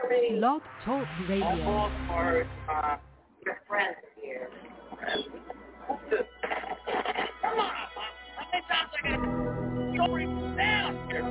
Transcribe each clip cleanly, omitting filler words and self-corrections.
Blog Talk Radio. For your friends here. Come on, it sounds like a story down here.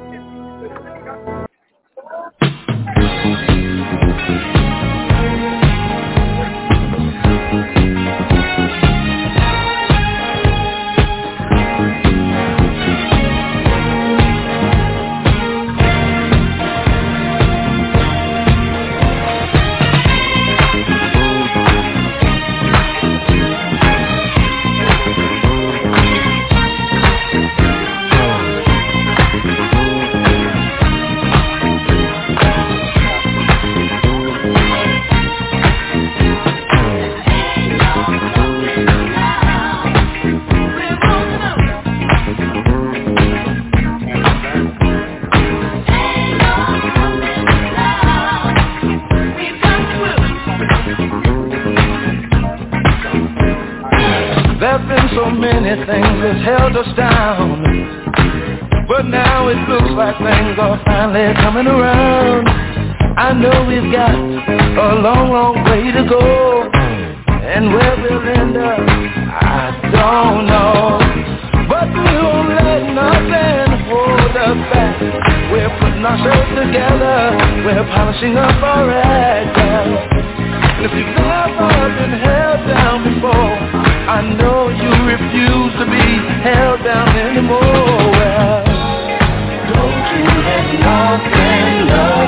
Many things has held us down, but now it looks like things are finally coming around. I know we've got a long, long way to go, and where we'll end up, I don't know. But we won't let nothing hold us back. We're putting ourselves together, we're polishing up our act. And if you've never been held down before, I know you refuse to be held down anymore. Well, don't you let nothing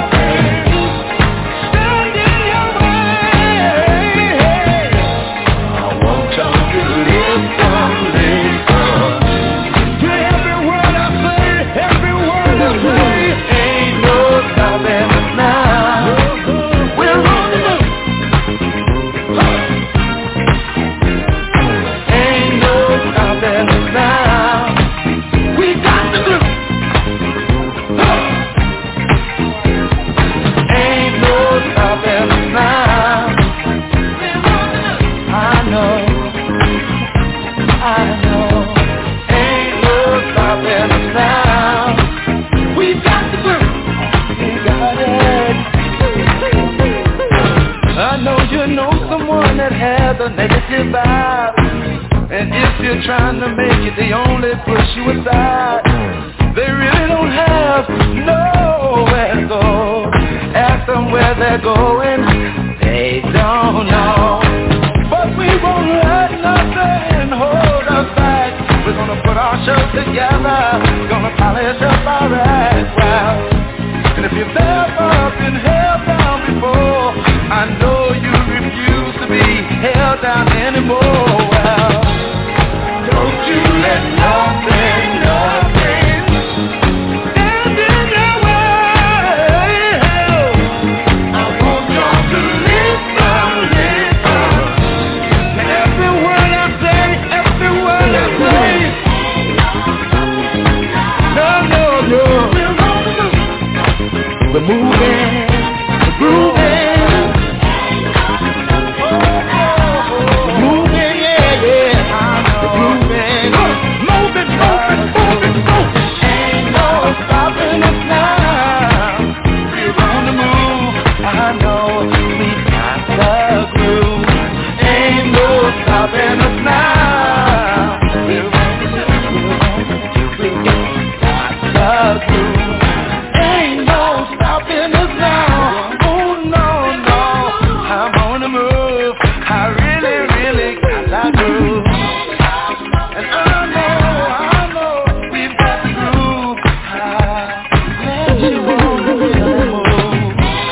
stand in your way. I want you to live to every word I say, ain't no stopping us now. We're on the move. A negative vibe, and if you're trying to make it, they only push you aside. They really don't have nowhere to go. Ask them where they're going, they don't know. But we won't let nothing hold us back. We're gonna put our shows together, gonna polish up our act. Well, and if you've never been held down before, I know you refuse to be held down anymore. Well, don't you let nothing stand in your way. I want you to listen. Every word I say, no. We're moving, we're grooving.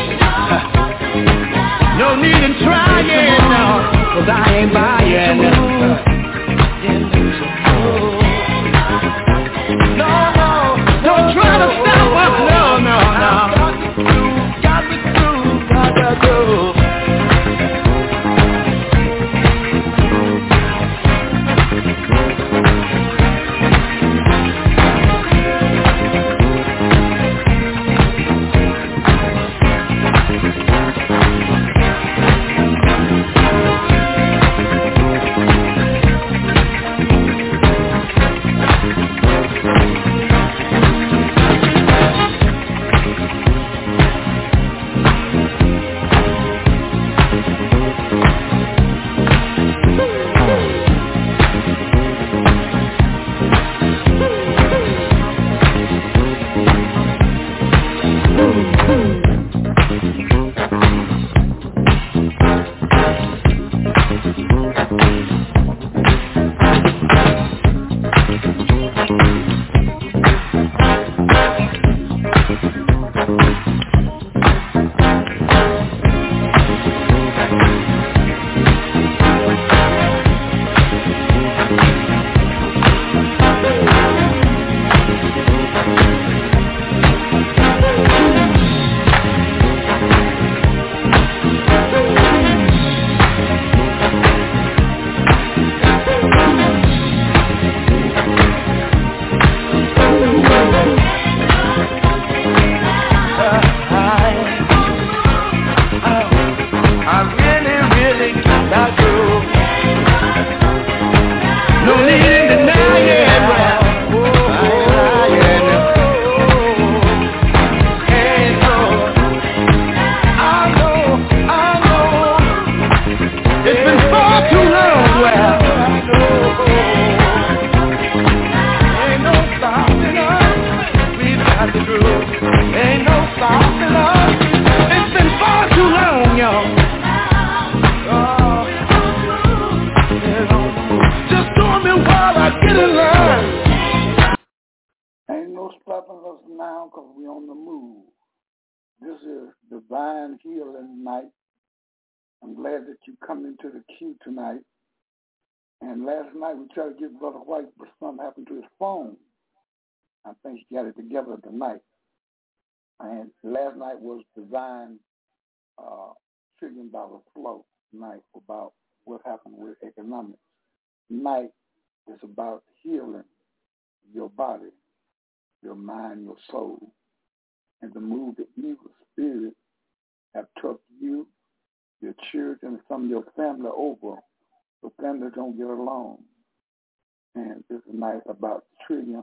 I ain't buying. Tonight. And last night we tried to get Brother White, but something happened to his phone. I think he got it together tonight. And last night was Divine $1 trillion flow night about what happened with economics. Tonight is about healing your body, your mind, your soul, and to move the evil spirit have took you, your children, and some of your family over. So families don't get along. And this is a night about $1 trillion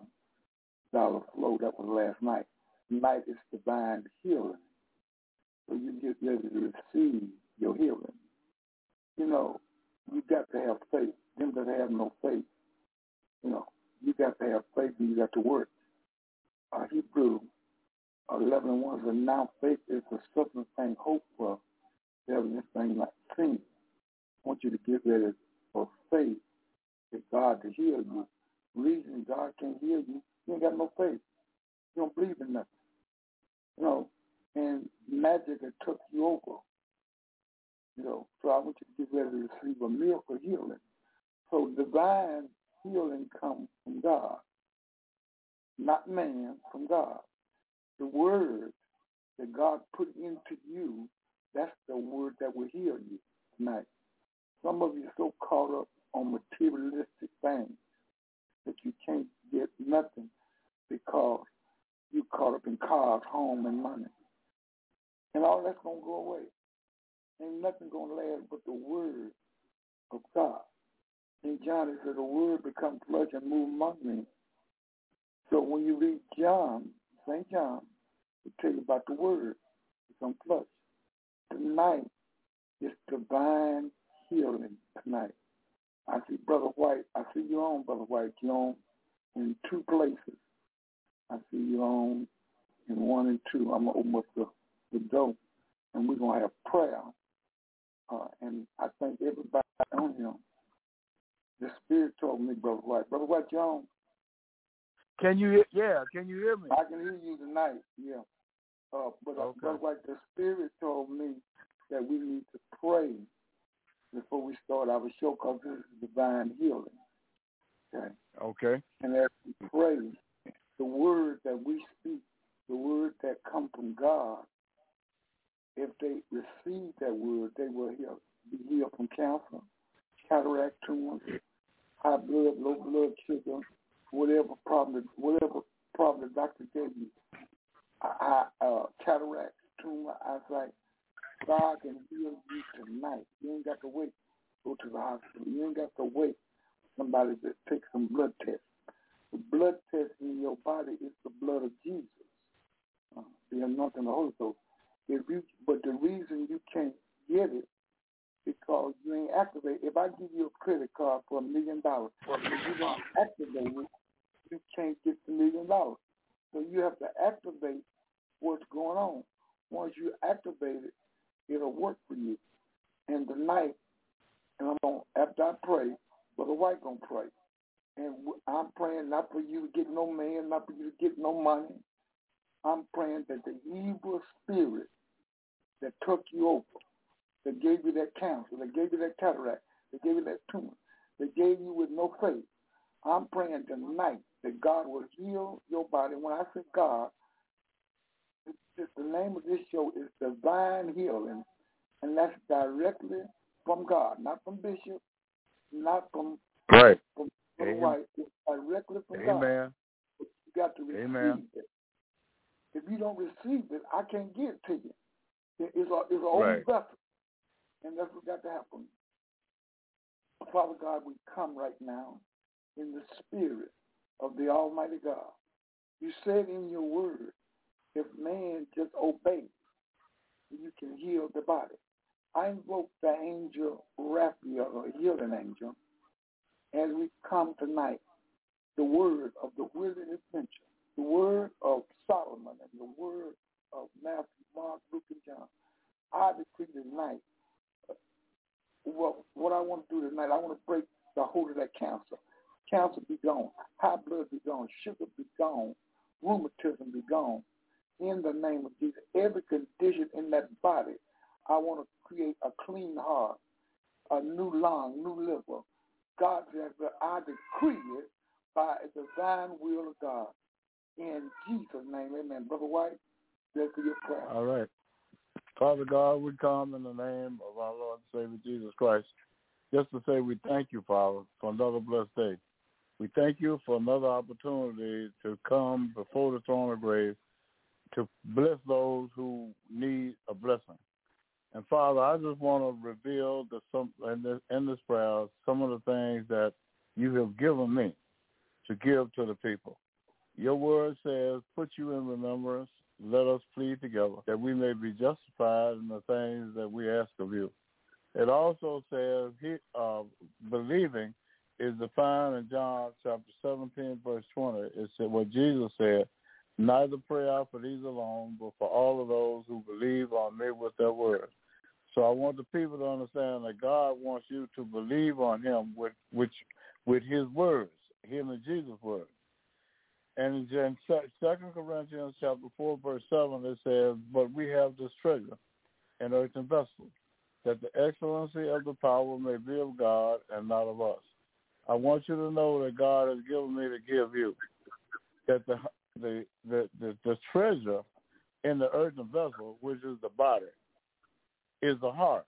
flow. That was last night. Tonight is divine healing. So you get ready to receive your healing. You know, you got to have faith. Them that have no faith, you know, you got to have faith and you got to work. Hebrew 11:1 says, now faith is the substance thing hoped for, the evidence thing not seen. I want you to get ready for faith that God to heal you. Reason God can't heal you, you ain't got no faith. You don't believe in nothing. You know, and magic that took you over. You know, so I want you to get ready to receive a miracle healing. So divine healing comes from God, not man, from God. The word that God put into you, that's the word that will heal you tonight. Some of you are so caught up on materialistic things that you can't get nothing because you're caught up in cars, home, and money. And all that's going to go away. Ain't nothing going to last but the word of God. In John, it said, the word become flesh and move among me. So when you read John, St. John, it tell you about the word become flesh. Tonight is divine healing tonight. I see Brother White. I see you on, Brother White. You're on in 2 places. I see you on in 1 and 2. I'm going to open up the door, and we're going to have prayer. And I think everybody on here, the Spirit told me, Brother White. Brother White, you're on. Can you hear me? I can hear you tonight, yeah. But okay. Brother White, the Spirit told me that we need to pray before we start our show because this is divine healing. Okay. And as we pray, the word that we speak, the word that comes from God, if they receive that word, they will be healed from cancer, cataract tumors, high blood, low blood sugar, whatever problem the doctor gave you, cataract, tumor, eyesight. God can heal you tonight. You ain't got to wait. Go to the hospital. You ain't got to wait for somebody to take some blood tests. The blood test in your body is the blood of Jesus, the anointing of the Holy Ghost. But the reason you can't get it because you ain't activated. If I give you a credit card for $1 million, if you don't activate it, you can't get the $1 million. So you have to activate what's going on. Once you activate it, it'll work for you. And tonight, and after I pray, Brother White gonna pray. And I'm praying not for you to get no man, not for you to get no money. I'm praying that the evil spirit that took you over, that gave you that cancer, that gave you that cataract, that gave you that tumor, that gave you with no faith, I'm praying tonight that God will heal your body. When I say God, the name of this show is Divine Healing, and that's directly from God, not from Bishop, not from right. From White. It's directly from God. Amen. You got to receive it. If you don't receive it, I can't give it to you. It's an old vessel, and that's what got to happen. Father God, we come right now in the spirit of the Almighty God. You said in your word, if man just obeys, you can heal the body. I invoke the angel Raphael, or healing angel, as we come tonight, the word of the wilderness adventure, the word of Solomon, and the word of Matthew, Mark, Luke, and John. I decree tonight, what I want to do tonight, I want to break the hold of that cancer. Cancer be gone, high blood be gone, sugar be gone, rheumatism be gone. In the name of Jesus, every condition in that body, I want to create a clean heart, a new lung, new liver. God says that I decree it by a divine will of God. In Jesus' name, amen. Brother White, that's for your prayer. All right. Father God, we come in the name of our Lord and Savior Jesus Christ, just to say we thank you, Father, for another blessed day. We thank you for another opportunity to come before the throne of grace to bless those who need a blessing. And Father, I just want to reveal in this prayer some of the things that you have given me to give to the people. Your word says, put you in remembrance, let us plead together, that we may be justified in the things that we ask of you. It also says, believing is defined in John chapter 17, verse 20. It said what Jesus said, neither pray I for these alone, but for all of those who believe on me with their word. So I want the people to understand that God wants you to believe on him with his words, him and Jesus' words. And in 2 Corinthians chapter 4, verse 7, it says, but we have this treasure in earthen vessels, that the excellency of the power may be of God and not of us. I want you to know that God has given me to give you, that the treasure in the earthen vessel, which is the body, is the heart.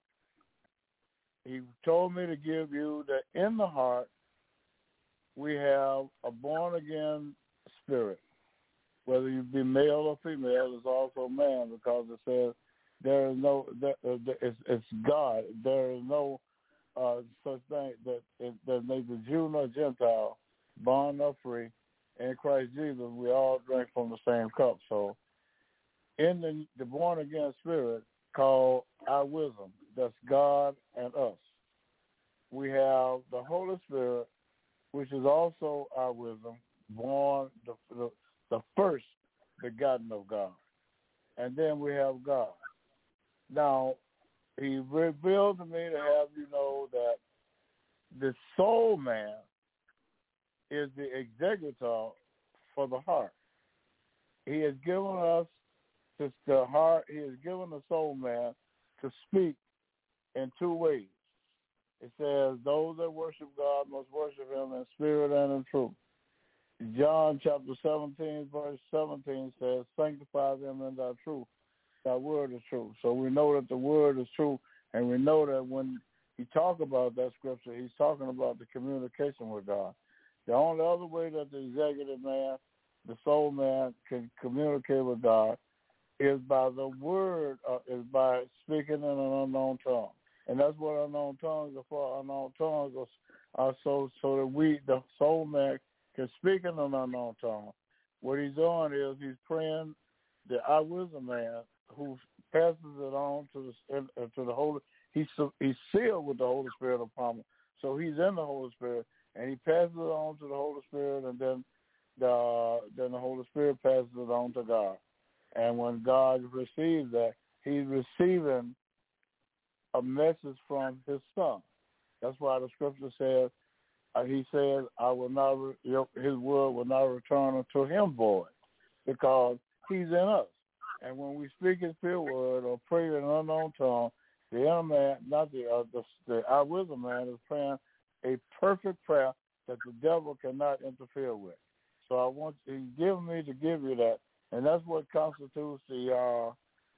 He told me to give you that in the heart we have a born-again spirit. Whether you be male or female, it's also man, because it says there is no, it's God. There is no such thing that there's neither Jew nor Gentile, bond nor free. In Christ Jesus, we all drink from the same cup. So in the born-again spirit called our wisdom, that's God and us, we have the Holy Spirit, which is also our wisdom, born the first begotten of God. And then we have God. Now, he revealed to me to have you know that the soul man is the executor for the heart. He has given us the heart. He has given the soul man to speak in two ways. It says, those that worship God must worship him in spirit and in truth. John chapter 17, verse 17 says, sanctify them in thy truth. Thy word is true. So we know that the word is true, and we know that when he talks about that scripture, he's talking about the communication with God. The only other way that the executive man, the soul man, can communicate with God is by the word, is by speaking in an unknown tongue. And that's what unknown tongues are for. Unknown tongues are so that we, the soul man, can speak in an unknown tongue. What he's doing is he's praying the I wisdom man who passes it on to the Holy. He's sealed with the Holy Spirit of promise. So he's in the Holy Spirit, and he passes it on to the Holy Spirit, and then the Holy Spirit passes it on to God. And when God receives that, he's receiving a message from his son. That's why the scripture says, he says, his word will not return unto him void, because he's in us. And when we speak his pure word or pray in an unknown tongue, the inner man, not our wisdom man, is praying a perfect prayer that the devil cannot interfere with. So he's given me to give you that, and that's what constitutes the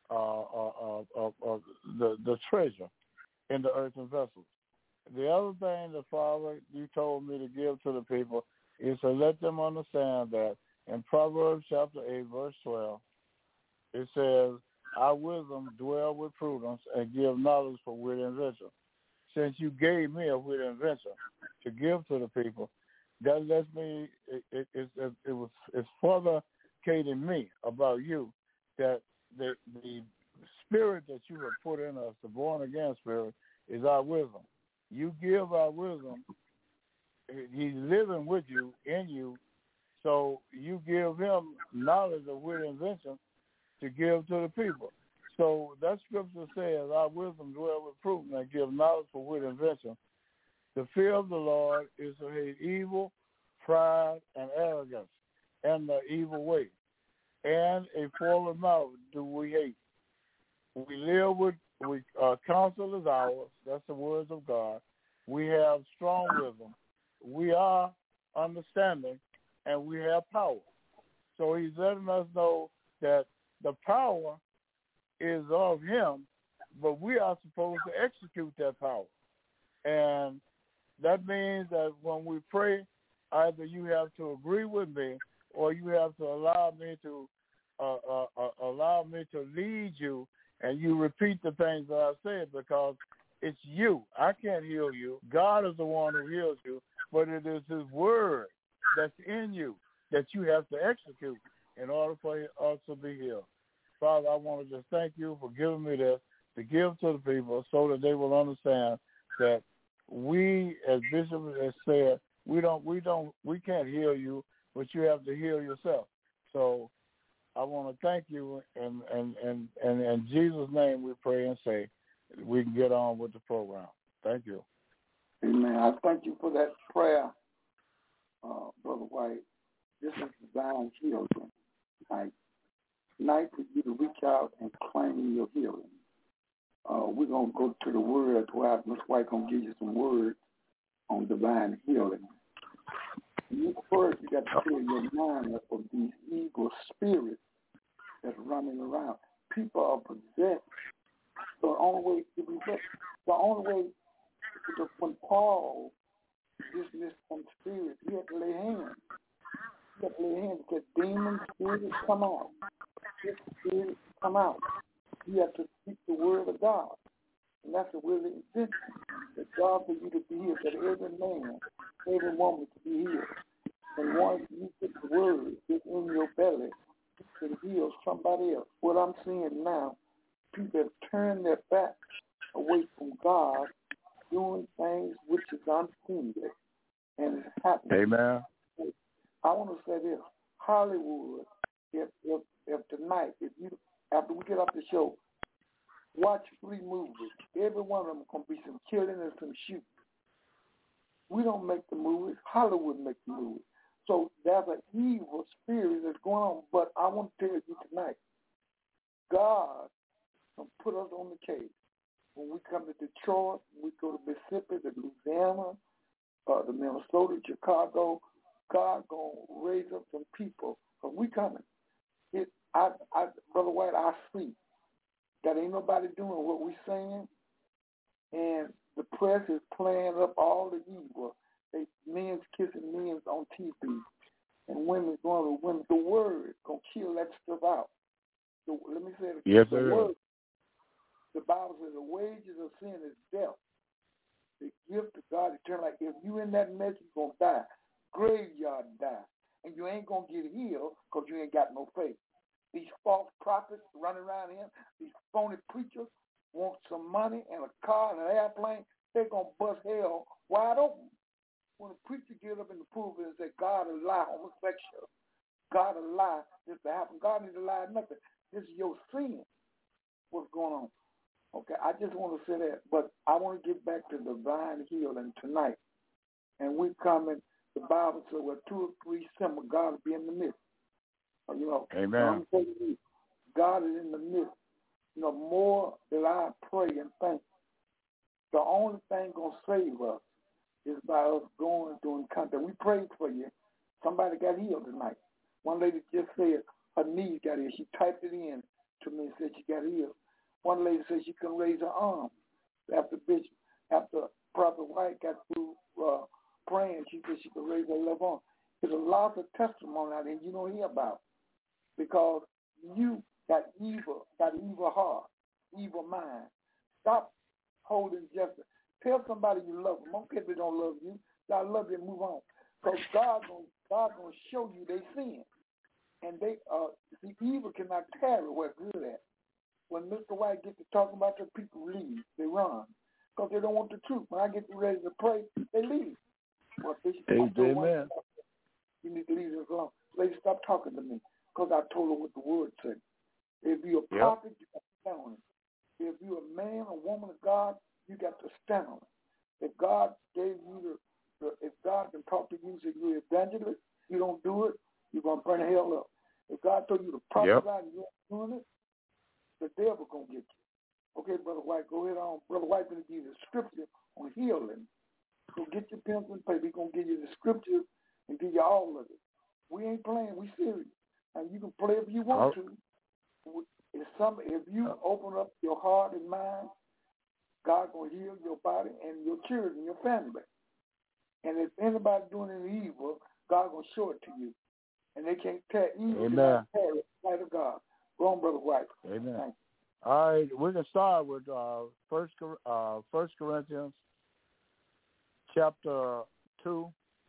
treasure in the earthen vessels. The other thing the Father, you told me to give to the people is to let them understand that in Proverbs chapter 8, verse 12, it says, our wisdom dwell with prudence and give knowledge for wit and invention. Since you gave me a wit and invention to give to the people, that lets me, it's further educating me about you, that the spirit that you have put in us, the born again spirit, is our wisdom. You give our wisdom. He's living with you, in you, so you give him knowledge of wit and invention to give to the people. So that scripture says, our wisdom dwell with prudence and give knowledge for wit and invention. The fear of the Lord is to hate evil, pride, and arrogance, and the evil way. And a forward mouth do we hate. Counsel is ours. That's the words of God. We have strong wisdom. We are understanding, and we have power. So he's letting us know that the power is of him, but we are supposed to execute that power. And that means that when we pray, either you have to agree with me, or you have to allow me to lead you, and you repeat the things that I said, because it's you. I can't heal you. God is the one who heals you, but it is his word that's in you that you have to execute in order for us to be healed. Father, I want to just thank you for giving me this to give to the people so that they will understand that we, as Bishop has said, we can't heal you, but you have to heal yourself. So I want to thank you, and in Jesus' name we pray and say we can get on with the program. Thank you. Amen. I thank you for that prayer, Brother White. This is designed children. Night for you to reach out and claim your healing. We're going to go to the word. Ms. White going to give you some words on divine healing. First, you got to clear your mind up of these evil spirits that's running around. People are possessed. So the only way to be possessed, when Paul dismissed some spirits, he had to lay hands. He had to lay hands because demon spirits come out. If spirits come out, you have to speak the word of God. And that's the will of intention. That God for you to be healed, that every man, every woman to be healed. And once you get the word, it's in your belly, you can heal somebody else. What I'm seeing now, people have turned their backs away from God, doing things which is unseemly, and it's happening. Amen. I want to say this: Hollywood, if tonight, after we get off the show, watch 3 movies. Every one of them gonna be some killing and some shooting. We don't make the movies. Hollywood makes the movies. So there's an evil spirit that's going on. But I want to tell you tonight, God put us on the case. When we come to Detroit, we go to Mississippi, to Louisiana, to Minnesota, Chicago, God gonna raise up some people. But we coming. Brother White, I see that ain't nobody doing what we saying, and the press is playing up all the evil. Men's kissing men's on TV, and women's going to women. The word gonna kill that stuff out. So let me say it again. Yes, the sir. word. The Bible says the wages of sin is death. The gift of God eternal life. If you in that mess, you're gonna die. Graveyard die, and you ain't gonna get healed because you ain't got no faith. These false prophets running around here, these phony preachers want some money and a car and an airplane, they're going to bust hell wide open. When a preacher get up in the pulpit and say, God is lie, homosexual, God is lie, this to happen, God need to lie nothing. This is your sin, what's going on. Okay, I just want to say that, but I want to get back to divine healing tonight. And we coming, the Bible says, where 2 or 3 assemble, God will be in the midst. Amen. God is in the midst. More that I pray and think, the only thing going to save us is by us going through contact. We prayed for you. Somebody got healed tonight. One lady just said her knees got healed. She typed it in to me and said she got healed. One lady said she couldn't raise her arm after Prophet White got through praying. She said she could raise her left arm. There's a lot of testimony out there you don't hear about because you got evil heart, evil mind. Stop holding justice. Tell somebody you love them. Most people don't love you. I love you and move on. Because God gonna show you they sin. And the evil cannot carry where good at. When Mr. White gets to talking about your people leave, they run. Because they don't want the truth. When I get ready to pray, they leave. Well, Amen. You need to leave this alone. Lady, stop talking to me. Because I told her what the word said. If you're a prophet, you got to stand on it. If you're a man or woman of God, you got to stand on it. If God gave you if God can talk to you and say you're an evangelist, you don't do it, you're going to burn hell up. If God told you to prophesy and you're not doing it, the devil going to get you. Okay, Brother White, go ahead on. Brother White going to give you the scripture on healing. So get your pencil and paper. He's going to give you the scripture and give you all of it. We ain't playing. We serious. And you can play if you want to. If you open up your heart and mind, God going to heal your body and your children, your family. And if anybody doing any evil, God going to show it to you. And they can't tell evil. Amen. The light of God. Go on, Brother White. Amen. All right, we can start with 1 Corinthians chapter 2,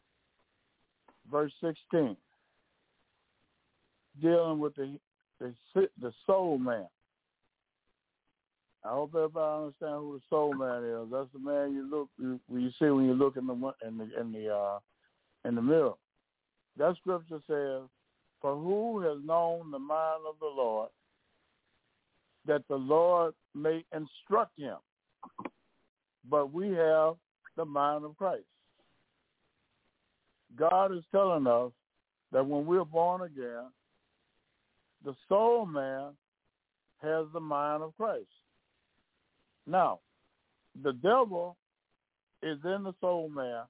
verse 16, dealing with the soul man. I hope everybody understands who the soul man is. That's the man you see when you look in the mirror. That scripture says, "For who has known the mind of the Lord, that the Lord may instruct him? But we have the mind of Christ." God is telling us that when we're born again, the soul man has the mind of Christ. Now, the devil is in the soul man,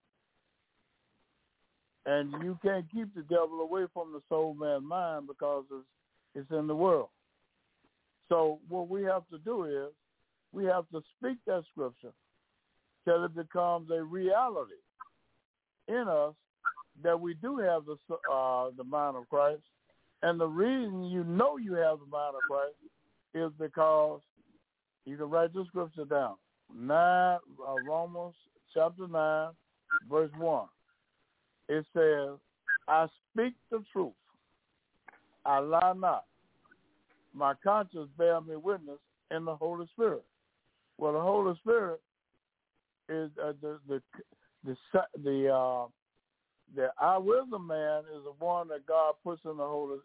and you can't keep the devil away from the soul man's mind because it's in the world. So what we have to do is we have to speak that scripture till it becomes a reality in us that we do have the mind of Christ. And the reason you know you have the mind of Christ is because you can write the scripture down. Romans chapter 9, verse 1. It says, "I speak the truth. I lie not. My conscience bear me witness in the Holy Spirit." Well, the Holy Spirit is the I wisdom man is the one that God puts in the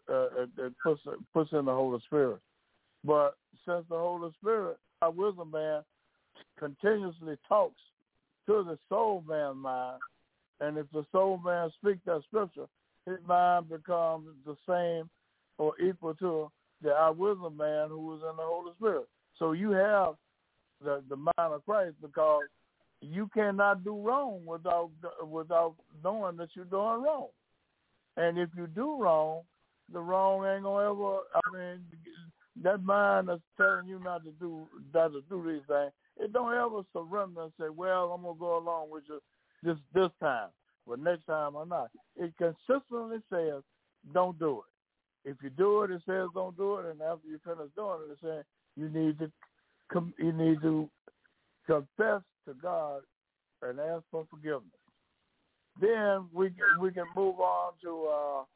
Holy Spirit. But since the Holy Spirit, our wisdom man, continuously talks to the soul man's mind, and if the soul man speaks that scripture, his mind becomes the same or equal to the our wisdom man who is in the Holy Spirit. So you have the mind of Christ because you cannot do wrong without knowing that you're doing wrong. And if you do wrong, the wrong ain't gonna ever. That mind that's telling you not to do these things, it don't ever surrender and say, "Well, I'm gonna go along with you this time, but next time I'm not." It consistently says, "Don't do it." If you do it, it says, "Don't do it," and after you finish doing it, it says you need to confess to God and ask for forgiveness. Then we can move on to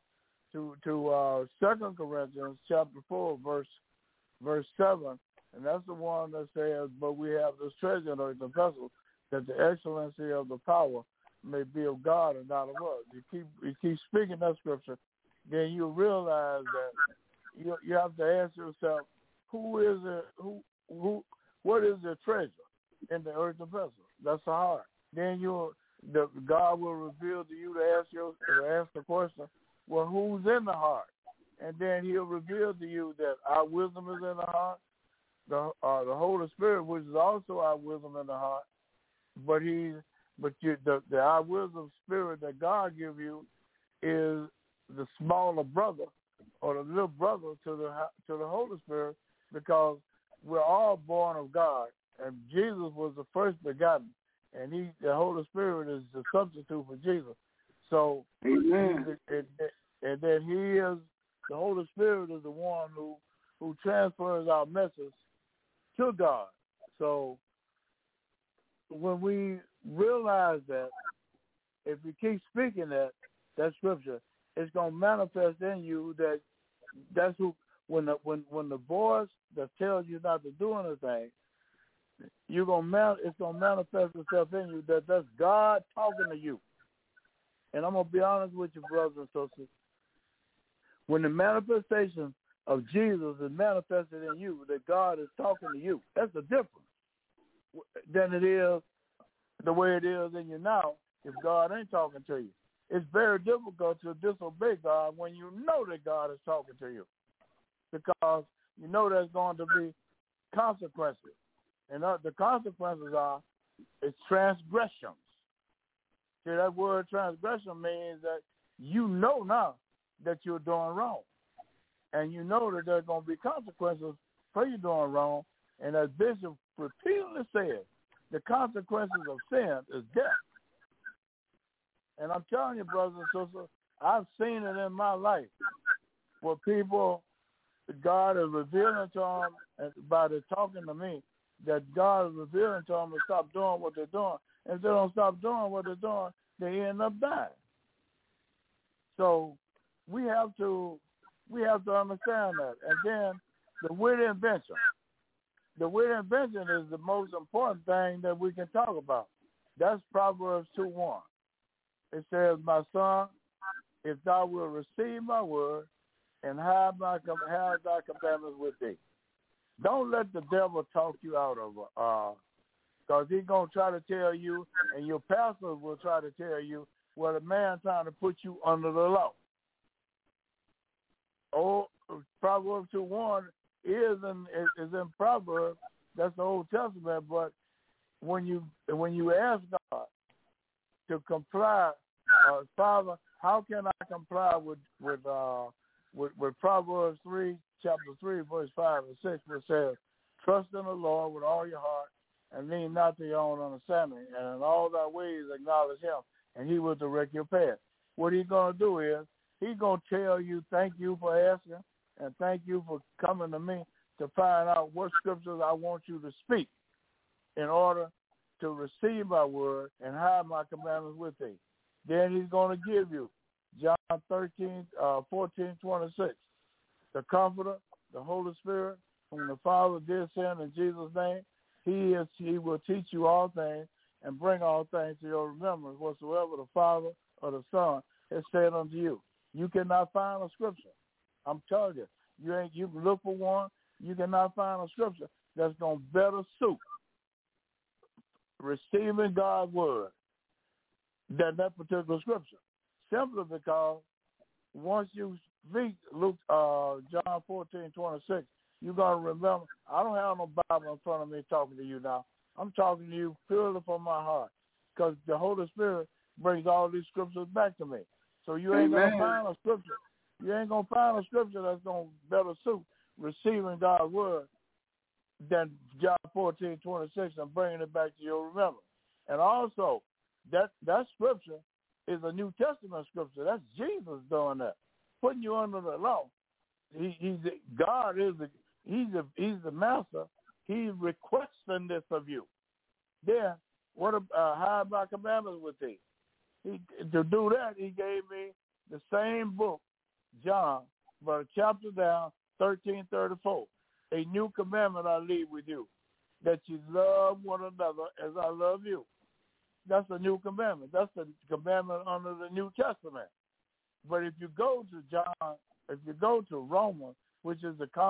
2 Corinthians chapter 4, verse 7, and that's the one that says, "But we have this treasure in earthen vessels, that the excellency of the power may be of God and not of us." You keep speaking that scripture, then you realize that you have to ask yourself, who is it? what is the treasure in the earthen vessel? That's the heart. Then God will reveal to you to ask the question, well, who's in the heart? And then He'll reveal to you that our wisdom is in the heart, the Holy Spirit, which is also our wisdom in the heart. But our wisdom spirit that God gives you is the smaller brother or the little brother to the Holy Spirit, because we're all born of God, and Jesus was the first begotten, and the Holy Spirit is the substitute for Jesus. So, Amen. And then the Holy Spirit is the one who transfers our message to God. So when we realize that, if we keep speaking that scripture, it's going to manifest in you that's who, when the voice that tells you not to do anything, it's going to manifest itself in you that that's God talking to you. And I'm going to be honest with you, brothers and sisters. When the manifestation of Jesus is manifested in you, that God is talking to you, that's the difference than it is the way it is in you now if God ain't talking to you. It's very difficult to disobey God when you know that God is talking to you, because you know there's going to be consequences. And the consequences it's transgressions. See, that word transgression means that you know now that you're doing wrong. And you know that there's going to be consequences for you doing wrong. And as Bishop repeatedly said, the consequences of sin is death. And I'm telling you, brothers and sisters, I've seen it in my life where people, God is revealing to them, and by their talking to me, that God is revealing to them to stop doing what they're doing. And if they don't stop doing what they're doing, they end up dying. So we have to understand that. And then the witty invention. The witty invention is the most important thing that we can talk about. That's Proverbs 2:1. It says, my son, if thou wilt receive my word and have thy commandments with thee. Don't let the devil talk you out of it, because he's going to try to tell you, and your pastors will try to tell you, well, the man trying to put you under the law. Oh, Proverbs 2:1 is in Proverbs. That's the Old Testament. But when you ask God to comply, Father, how can I comply with Proverbs 3, chapter 3, verse 5 and 6, which says, trust in the Lord with all your heart and lean not to your own understanding, and in all thy ways acknowledge him, and he will direct your path. What he's going to do is he's going to tell you, thank you for asking, and thank you for coming to me to find out what scriptures I want you to speak in order to receive my word and hide my commandments with thee. Then he's going to give you John 14:26, the Comforter, the Holy Spirit, whom the Father did send in Jesus' name. He will teach you all things and bring all things to your remembrance whatsoever the Father or the Son has said unto you. You cannot find a scripture. I'm telling you, you can look for one. You cannot find a scripture that's going to better suit receiving God's word than that particular scripture. Simply because once you read John 14:26, you're going to remember, I don't have no Bible in front of me talking to you now. I'm talking to you purely from my heart, because the Holy Spirit brings all these scriptures back to me. So you ain't going to find a scripture. You ain't going to find a scripture that's going to better suit receiving God's word than John 14:26 and bringing it back to your remembrance. And also, that scripture is a New Testament scripture. That's Jesus doing that, putting you under the law. God is the master. He's requesting this of you. Then, hide my commandments with thee. To do that, he gave me the same book, John, but a chapter down, 13:34. A new commandment I leave with you, that you love one another as I love you. That's the new commandment. That's the commandment under the New Testament. But if you go to John, if you go to Romans, which is the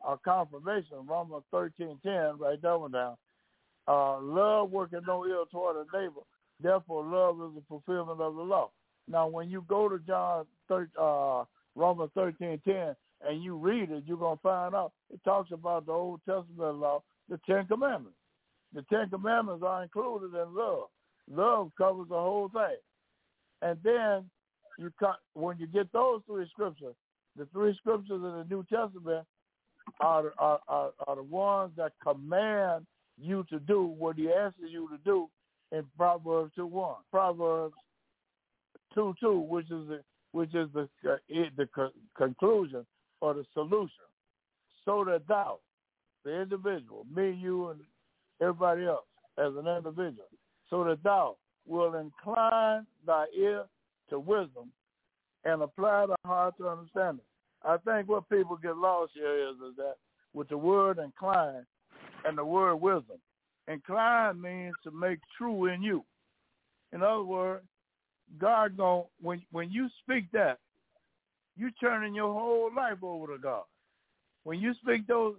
confirmation. Romans 13:10, write that one down. Love working no ill toward a neighbor. Therefore, love is the fulfillment of the law. Now, when you go to Romans 13:10 and you read it, you're going to find out it talks about the Old Testament law, the Ten Commandments. The Ten Commandments are included in love. Love covers the whole thing. And then when you get those three scriptures, the three scriptures in the New Testament are the ones that command you to do what he asks you to do in Proverbs 2:1. Proverbs 2:2, which is the conclusion or the solution, so that thou, the individual, me, you, and everybody else as an individual, so that thou will incline thy ear to wisdom and apply thy heart to understanding. I think what people get lost here is that with the word incline and the word wisdom, incline means to make true in you. In other words, God when you speak that, you turning your whole life over to God. When you speak Proverbs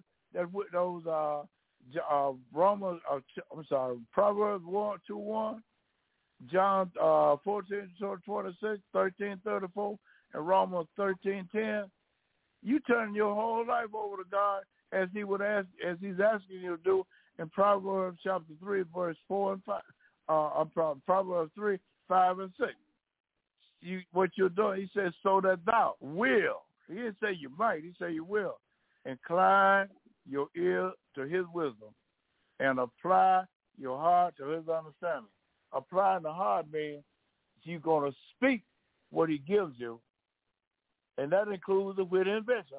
2:1, John 14:26, 13:34, and Romans 13:10, you turn your whole life over to God as He's asking you to do in Proverbs chapter 3, verse 4 and 5. Proverbs 3, 5 and 6. What you're doing, he says, so that thou will. He didn't say you might. He said you will. Incline your ear to his wisdom and apply your heart to his understanding. Applying the heart means you're going to speak what he gives you, and that includes the witty invention.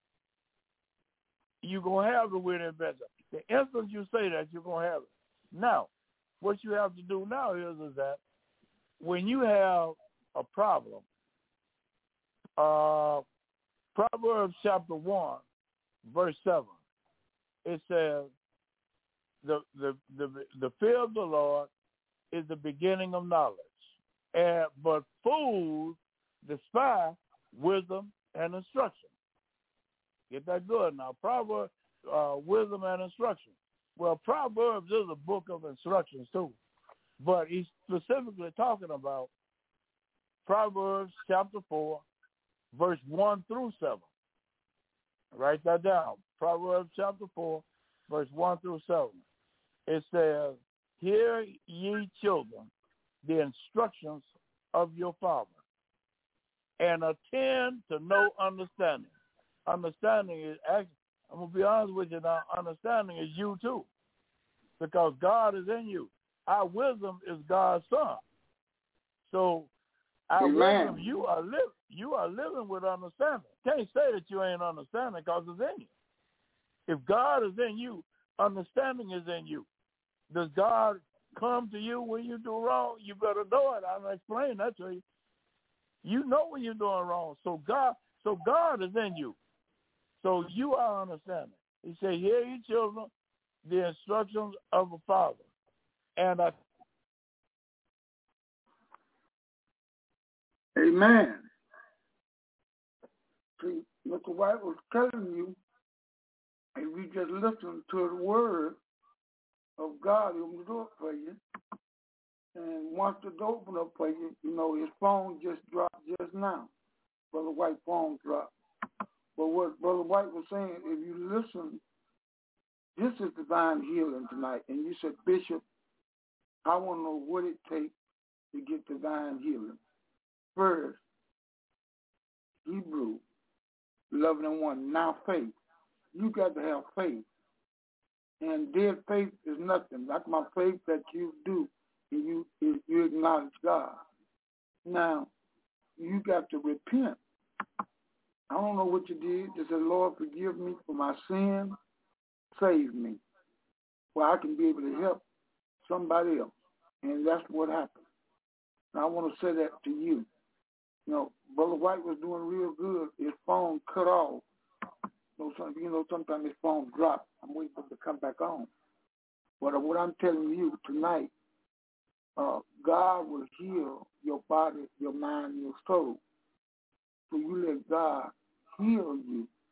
You're going to have the witty invention. The instant you say that, you're going to have it. Now, what you have to do now is that when you have a problem, Proverbs chapter 1, verse 7, it says, the fear of the Lord is the beginning of knowledge, but fools despise wisdom and instruction. Get that good now. Proverbs, wisdom and instruction. Well, Proverbs is a book of instructions too, but he's specifically talking about Proverbs chapter 4, verse 1 through 7. Write that down. Proverbs chapter 4, verse 1 through 7. It says, hear ye children the instructions of your father, and attend to no understanding. Understanding is, actually, I'm going to be honest with you now, understanding is you too, because God is in you. Our wisdom is God's son. So our wisdom, you are living with understanding. Can't say that you ain't understanding because it's in you. If God is in you, understanding is in you. Does God come to you when you do wrong? You better know it. I'll explain that to you. You know when you're doing wrong. So God is in you. So you are understanding. He said, hear ye children the instructions of a father. And Amen. See, Mr. White was telling you, and we just listened to the word of God, he will do it for you. And once the door opened up for you, his phone just dropped just now. Brother White's phone dropped. But what Brother White was saying, if you listen, this is divine healing tonight. And you said, Bishop, I want to know what it takes to get divine healing. First, Hebrew 11:1. Now faith. You got to have faith. And dead faith is nothing. That's my faith that you do, and you acknowledge God. Now, you got to repent. I don't know what you did. Just say, Lord, forgive me for my sin. Save me. Well, I can be able to help somebody else. And that's what happened. Now, I want to say that to you. Brother White was doing real good. His phone cut off. Sometimes his phone dropped. I'm waiting for him to come back on. But what I'm telling you tonight, God will heal your body, your mind, your soul. So you let God heal you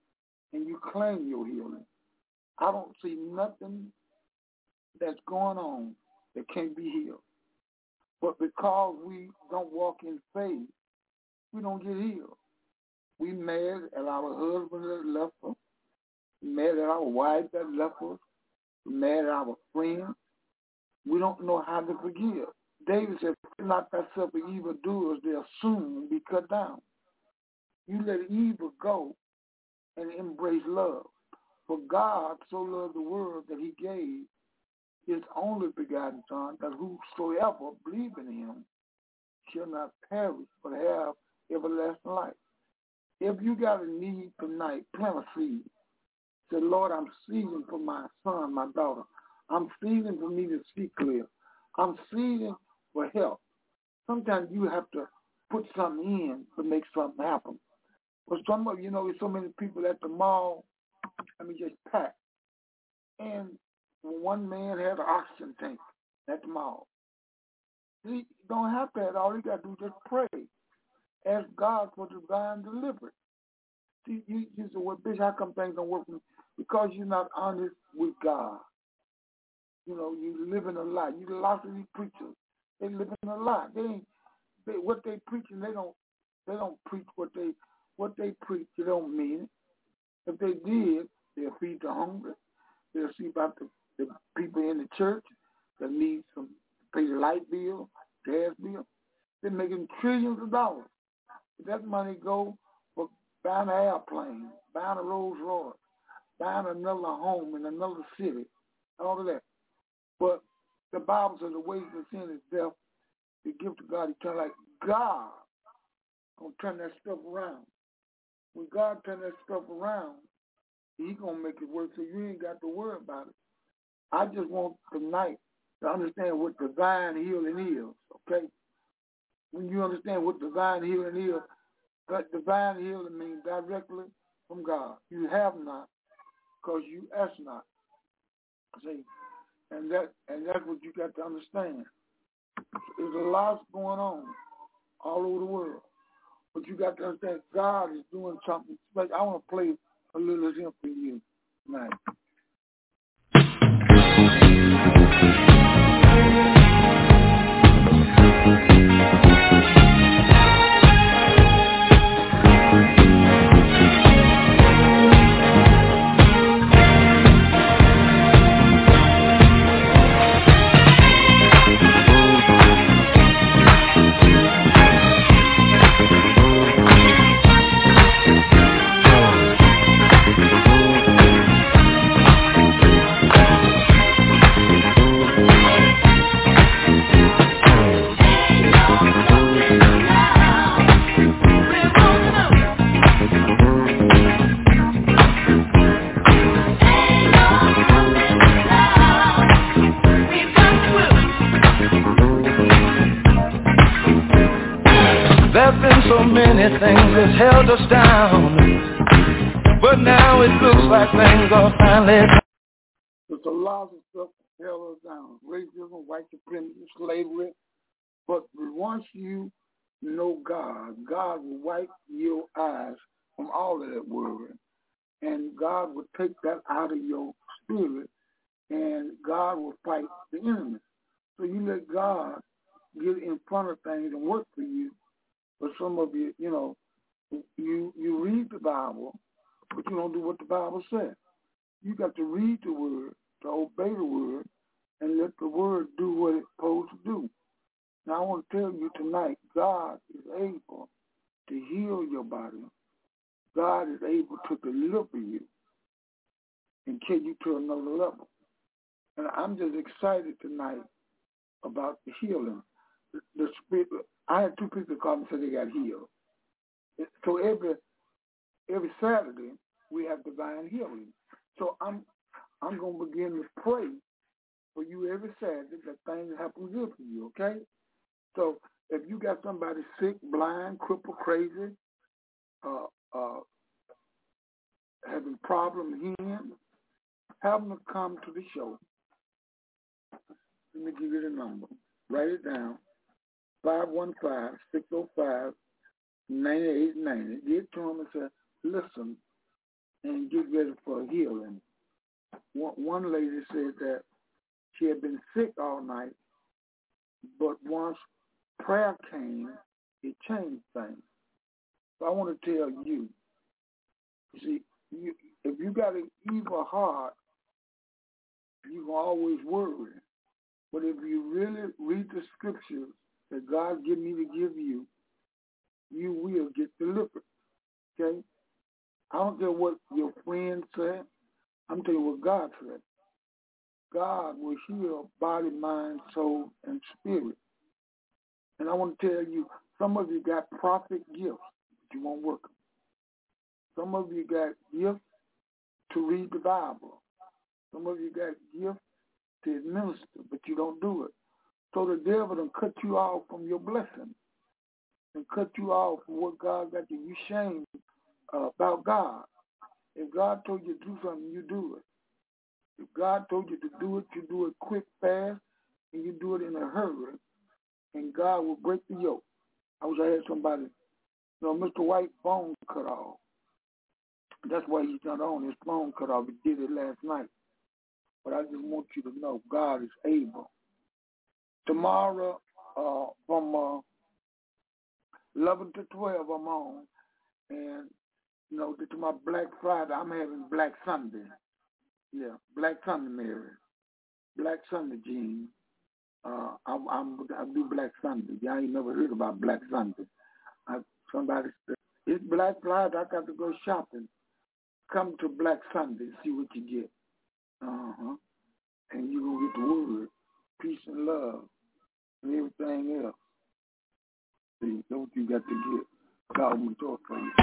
and you claim your healing. I don't see nothing that's going on that can't be healed. But because we don't walk in faith, we don't get healed. We mad at our husband that left us. We mad at our wife that left us. We mad at our friends. We don't know how to forgive. David said, "Fear not thyself of evildoers, they'll soon be cut down." You let evil go and embrace love. For God so loved the world that he gave his only begotten Son, that whosoever believe in him shall not perish but have everlasting life. If you got a need tonight, plant a seed. Say, Lord, I'm seeking for my son, my daughter. I'm seeking for me to see clear. I'm seeking for help. Sometimes you have to put something in to make something happen. But some of you know, there's so many people at the mall, just packed. And one man had an oxygen tank at the mall. You don't have to have all you got to do is just pray. Ask God for divine deliverance. See, you say, well, Bishop, how come things don't work for me? Because you're not honest with God. You live in a lie. You lots of these preachers, they live in a lie. What they preaching, they don't preach what they preach. They don't mean it. If they did, they'll feed the hungry. They'll see about the people in the church that need some pay the light bill, gas bill. They're making trillions of dollars. That money go for buying an airplane, buying a Rolls Royce, buying another home in another city, all of that. But the Bible says the wages of sin is death. The gift of God eternal life. God gonna turn that stuff around. When God turn that stuff around, he gonna make it work, so you ain't got to worry about it. I just want tonight to understand what divine healing is, okay? When you understand what divine healing is, that divine healing means directly from God. You have not because you ask not. See, and that's what you got to understand. There's a lot going on all over the world, but you got to understand God is doing something special. I want to play a little of him for you tonight. So many things that's held us down, but now it looks like things are finally. There's a lot of stuff that held us down: racism, white supremacy, slavery. But once you know God, God will wipe your eyes from all of that worry, and God will take that out of your spirit, and God will fight the enemy. So you let God get in front of things and work for you. But some of you, you read the Bible, but you don't do what the Bible says. You got to read the word, to obey the word, and let the word do what it's supposed to do. Now, I want to tell you tonight, God is able to heal your body. God is able to deliver you and take you to another level. And I'm just excited tonight about the healing. The spirit. I had two people call me and say they got healed. So every Saturday we have divine healing. So I'm going to begin to pray for you every Saturday that things happen good for you. Okay? So if you got somebody sick, blind, crippled, crazy, having problems hearing, have them come to the show. Let me give you the number. Write it down. 515-605-9890. Get to them and say, listen, and get ready for healing. One lady said that she had been sick all night, but once prayer came, it changed things. So I want to tell you, see, if you got an evil heart, you can always worry. But if you really read the scriptures that God give me to give you, you will get delivered. Okay? I don't care what your friends say. I'm telling you what God said. God will heal body, mind, soul, and spirit. And I want to tell you, some of you got prophet gifts, but you won't work them. Some of you got gifts to read the Bible. Some of you got gifts to administer, but you don't do it. So the devil done cut you off from your blessing and cut you off from what God got you. You shame about God. If God told you to do something, you do it. If God told you to do it, you do it quick, fast, and you do it in a hurry, and God will break the yoke. I wish I had somebody, Mr. White's phone cut off. That's why he's not on. His phone cut off. He did it last night. But I just want you to know God is able. Tomorrow, from 11 to 12, I'm on. And, to my Black Friday, I'm having Black Sunday. Yeah, Black Sunday, Mary. Black Sunday, Gene. I do Black Sunday. Y'all ain't never heard about Black Sunday. Somebody said, it's Black Friday, I got to go shopping. Come to Black Sunday, see what you get. And you're going to get the word, peace and love, and everything else. See, that's what you got to get. God will talk for you.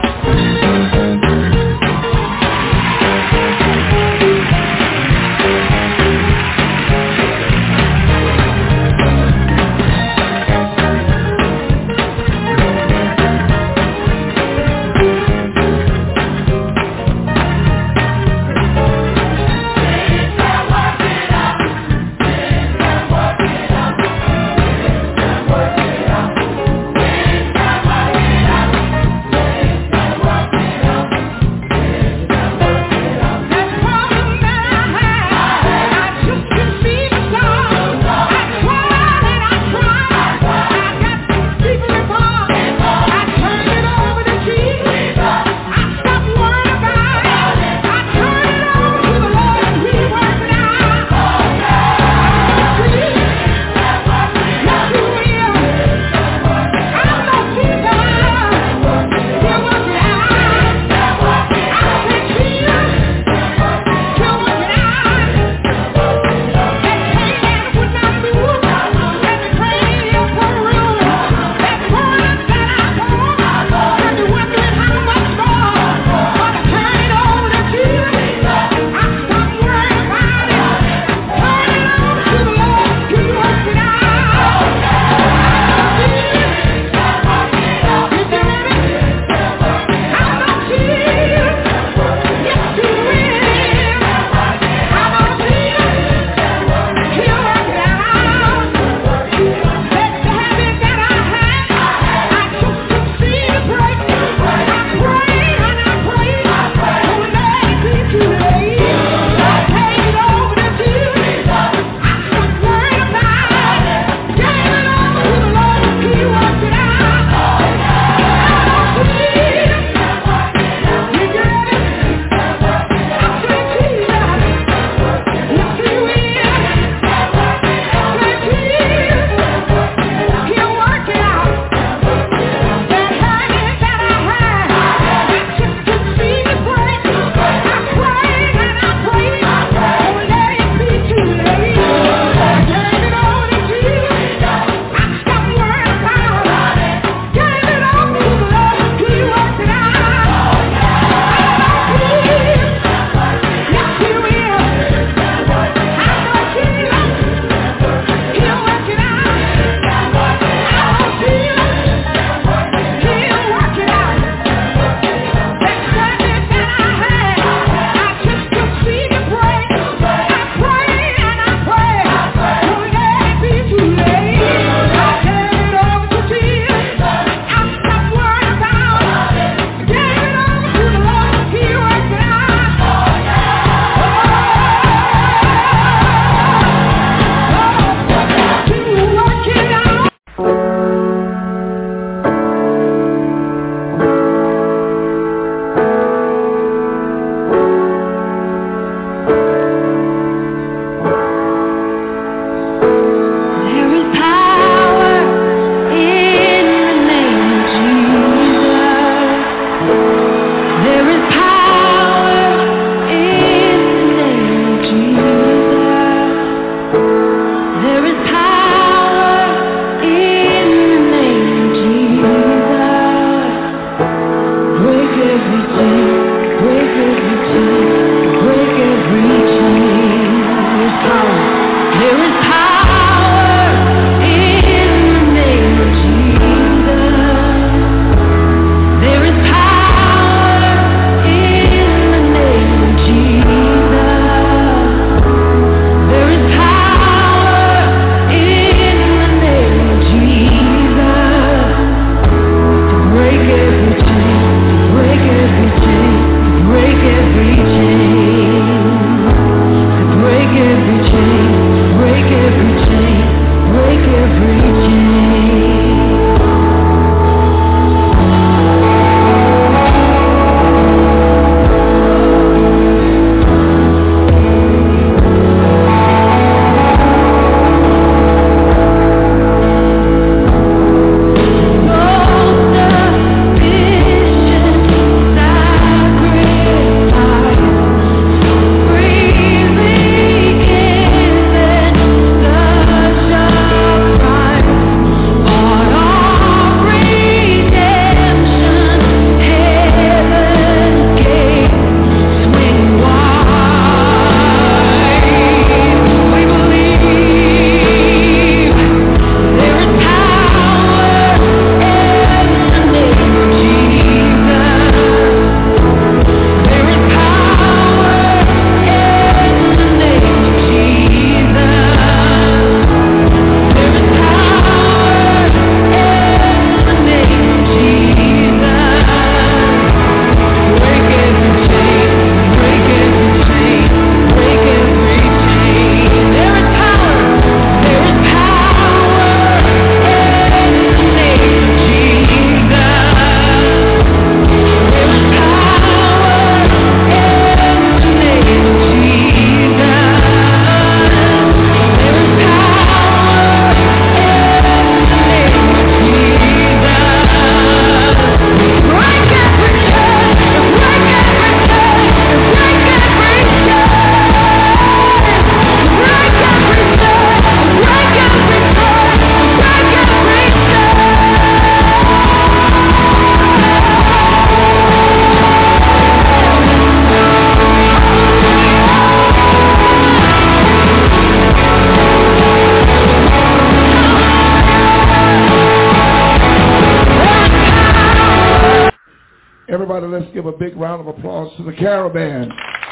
everybody, let's give a big round of applause to the Caravan.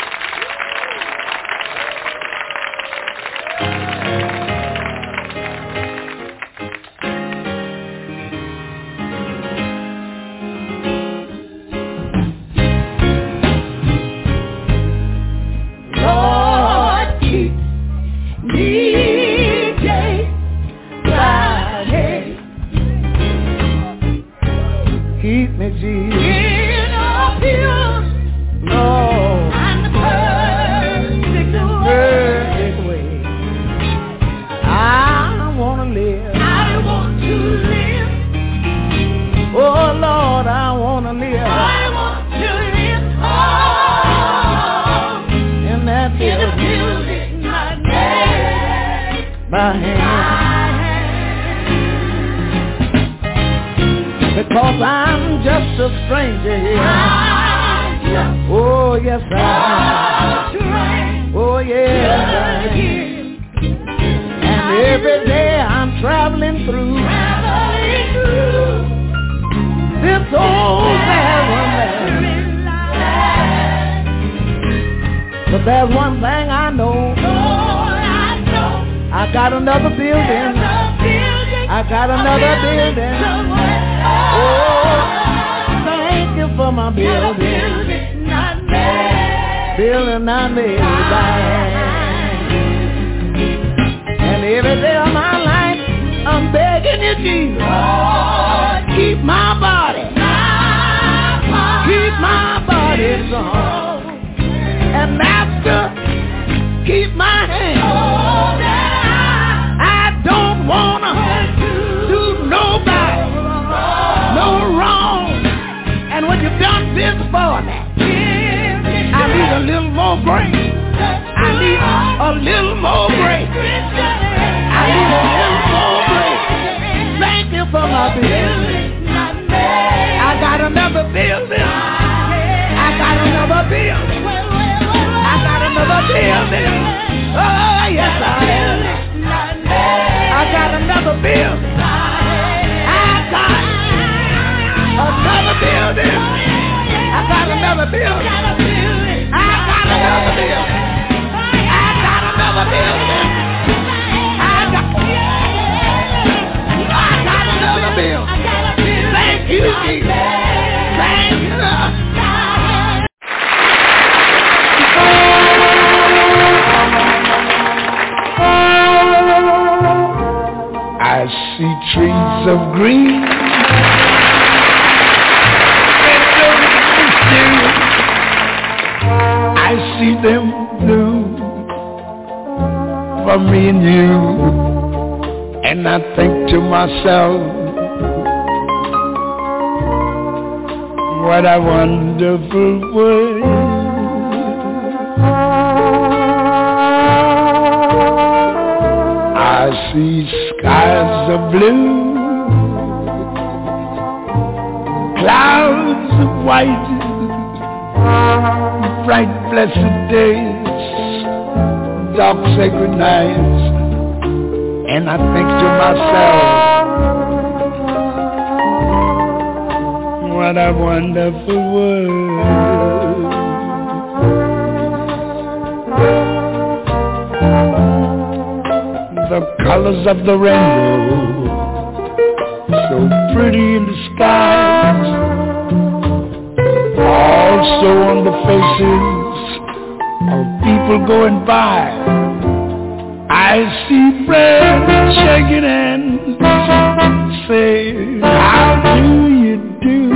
Because I'm just a stranger here. Oh, yes, I am. Oh, yes, I am. And every day I'm traveling through this old barren land. But there's one thing I know. I got another building. I got another building. Oh, thank you for my building. Building not made by hand. And every day of my life, I'm begging you, Jesus, keep my body. Keep my body strong. And Master, keep my hand. I don't wanna do nobody no wrong. And when you've done this for me, I need a little more grace. I need a little more grace. I need a little more grace. Thank you for my building. I got another building. I got another building. I got another building. Oh, yes, I am. I got another building. I got another building. I got another building. I got another building. I got another building. I got another building. Thank you, Jesus. Thank you. I see trees of green. I see them blue for me and you. And I think to myself, what a wonderful world. I see skies of blue, clouds of white, bright blessed days, dark sacred nights. And I think to myself, what a wonderful world. The colors of the rainbow, so pretty in the skies, also on the faces of people going by. I see friends shaking hands, say, how do you do?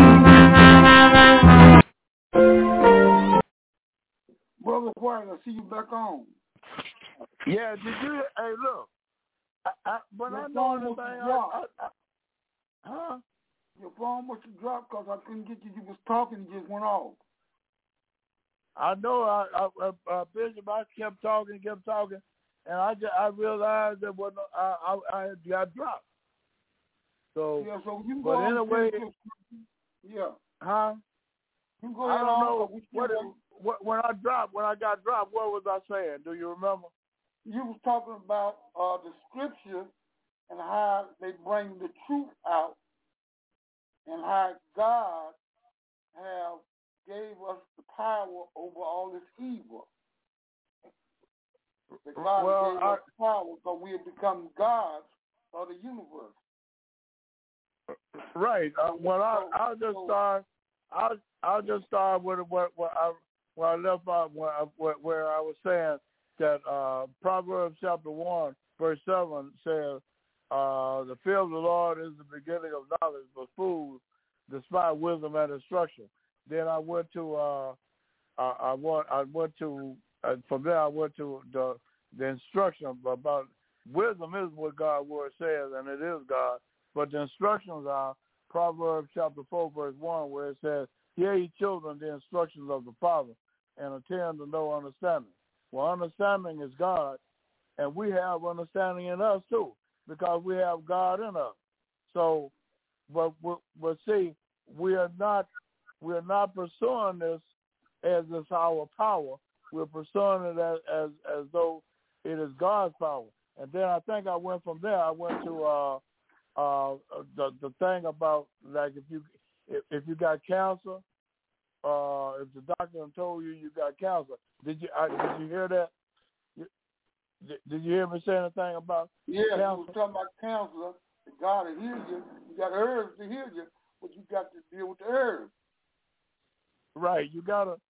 Brother White, I see you back on. Yeah, did you? Hey, look. But I know everything. Huh? Your phone must have dropped because I couldn't get you. You was talking, you just went off. I know. Bishop, I kept talking, and I realized that when I got dropped. So yeah, so you but go anyway, yeah. Huh? You go I don't know when I got dropped. What was I saying? Do you remember? You was talking about the scripture and how they bring the truth out and how God have gave us the power over all this evil. That God gave us power so we have become gods of the universe. Right. I'll just start with what I left off where I was saying that Proverbs chapter 1 verse 7 says, "The fear of the Lord is the beginning of knowledge, but fools despise wisdom and instruction." Then I went to from there I went to the instruction about wisdom is what God's word says, and it is God. But the instructions are Proverbs chapter 4 verse 1, where it says, "Hear ye children the instructions of the Father, and attend to know understanding." Well, understanding is God, and we have understanding in us too, because we have God in us. So, but see, we are not pursuing this as it's our power. We're pursuing it as though it is God's power. And then I think I went from there. I went to the thing about, like, if you got cancer, if the doctor told you got cancer, did you hear that? Did you hear me say anything about cancer? Yeah, you were talking about cancer. God will heal you. You got herbs to heal you, but you got to deal with the herbs. Right. The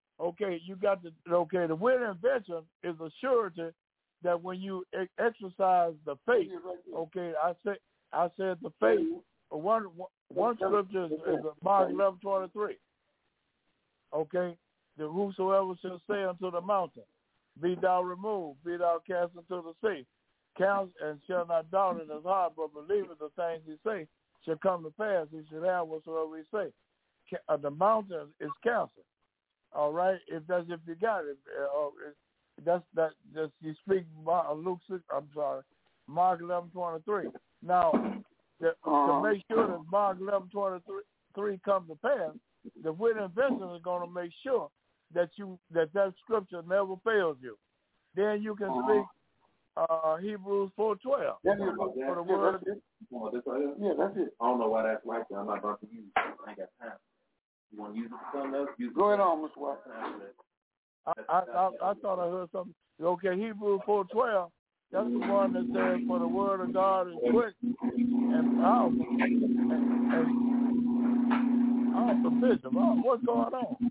word invention is a surety that when you exercise the faith, okay, I said the faith. One scripture is Mark 11:23. Okay, the whosoever shall say unto the mountain, be thou removed, be thou cast into the sea, counts and shall not doubt in his heart, but believeth the things he say shall come to pass. He shall have whatsoever he say. The mountain is cancer. All right, if you got it, you speak Mark 11:23. Now, to make sure that Mark 11:23 comes to pass, the wit invention is going to make sure that scripture never fails you. Then you can speak Hebrews 4:12. For the word. Yeah, that's it. I don't know why that's like that. I'm not about to use it. I ain't got time. You want to use it for something else? Go ahead on, Mr. White. I thought I heard something. Okay, Hebrews 4:12. That's the one that says, "For the word of God is quick and powerful." And Bishop, what's going on?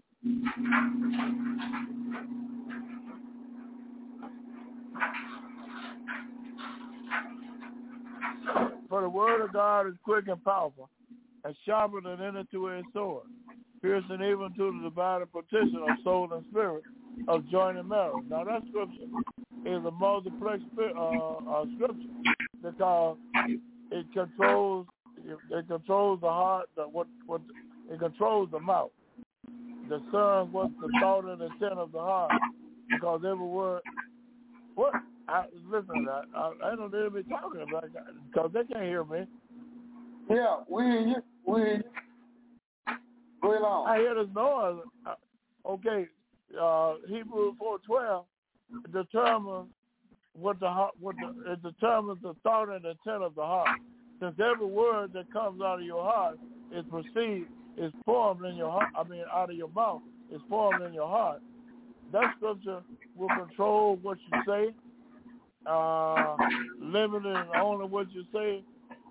For the word of God is quick and powerful, and sharper than any two-edged sword, piercing even to the dividing partition of soul and spirit, of joint and marrow. Now that scripture is a multiplex scripture because it controls the heart. It controls the mouth. Discerns what's the thought and intent of the heart, because every word. Listen, I don't need to be talking about it because they can't hear me. Yeah, we hear you. Go along. I hear this noise. Okay, Hebrews 4:12 determines it determines the thought and intent of the heart. Since every word that comes out of your heart is formed in your heart. Out of your mouth is formed in your heart. That scripture will control what you say, limited only what you say,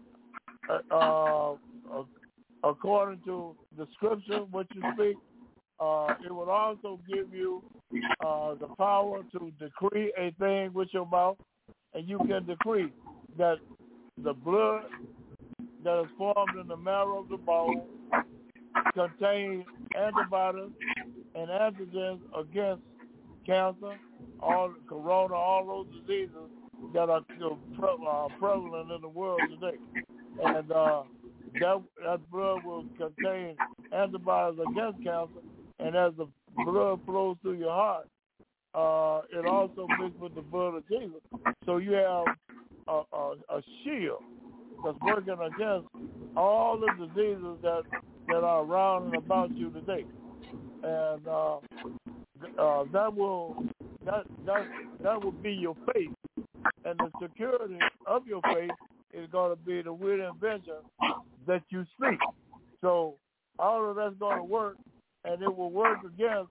according to the scripture, what you speak. It will also give you the power to decree a thing with your mouth, and you can decree that the blood that is formed in the marrow of the bone contains antibodies and antigens against cancer, corona, all those diseases that are prevalent in the world today. And that blood will contain antibodies against cancer, and as the blood flows through your heart, it also mixes with the blood of Jesus. So you have a shield that's working against all the diseases that are around and about you today. And that will be your faith, and the security of your faith is going to be the wit invention that you speak. So all of that's going to work and it will work against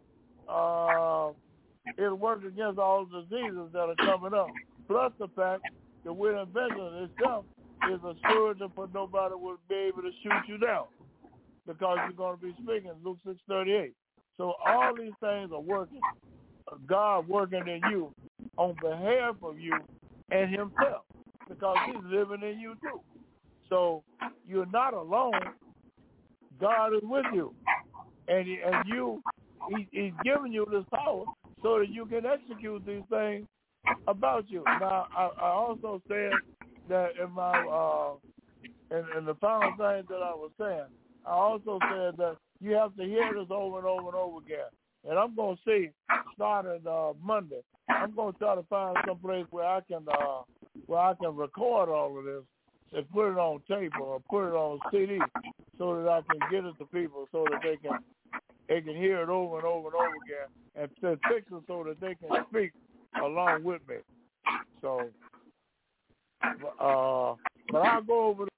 it'll work against all the diseases that are coming up. Plus the fact that with invention itself is assured that nobody will be able to shoot you down because you're going to be speaking Luke 6:38. So all these things are working. God working in you on behalf of you and himself because he's living in you too. So you're not alone. God is with you. And he's giving you this power so that you can execute these things about you. Now, I also said that in my in the final thing that I was saying, I also said that you have to hear this over and over and over again. And I'm going to see, starting Monday, I'm going to try to find some place where I can record all of this and put it on tape or put it on CD so that I can get it to people so that they can hear it over and over and over again and fix it so that they can speak along with me. So, but I'll go over